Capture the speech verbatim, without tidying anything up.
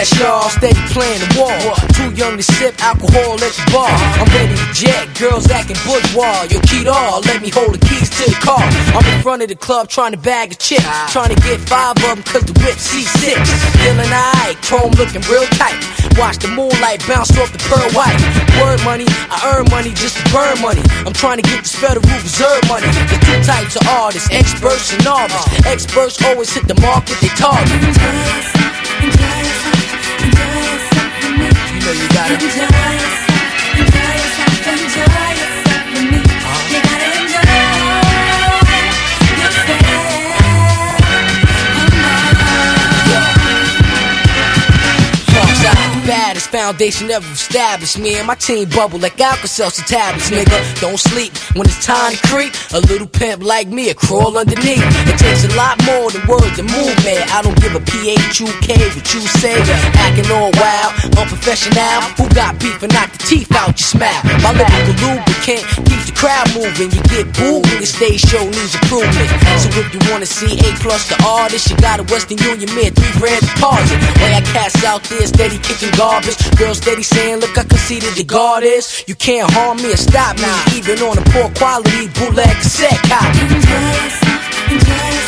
Yes, y'all, steady playing the wall. Too young to sip alcohol at the bar. I'm ready to jet, girls acting bourgeois. Yo, Keto, let me hold the keys to the car. I'm in front of the club trying to bag a chick, trying to get five of them cause the whip C six. Feeling alright, chrome looking real tight. Watch the moonlight bounce off the pearl white. Word money, I earn money just to burn money. I'm trying to get this Federal Reserve money. There's two types of artists, experts and novice. Experts always hit the market they target. You know you gotta enjoy yourself, enjoy yourself, enjoy yourself with me. You gotta enjoy yourself. Funk's out the baddest foundation ever established. Me and my team bubble like Alka-Seltzer tablets, nigga. Don't sleep when it's time to creep. A little pimp like me, a crawl underneath. It takes a lot more than words to move, man. I don't give a P H U K what you say. Acting all wild, unprofessional. Who got beef and knock the teeth out your smile? My lyrical lubricant keeps the crowd moving. You get booed when the stage show needs improvement. So if you wanna see A plus the artist, you got a Western Union Mint, three grand deposit. Way I cast out there, steady kicking garbage. Girls steady saying, look, I can see that the guard is. You can't harm me or stop me, even on a poor quality bootleg cassette copy. Enjoy yourself, enjoy yourself.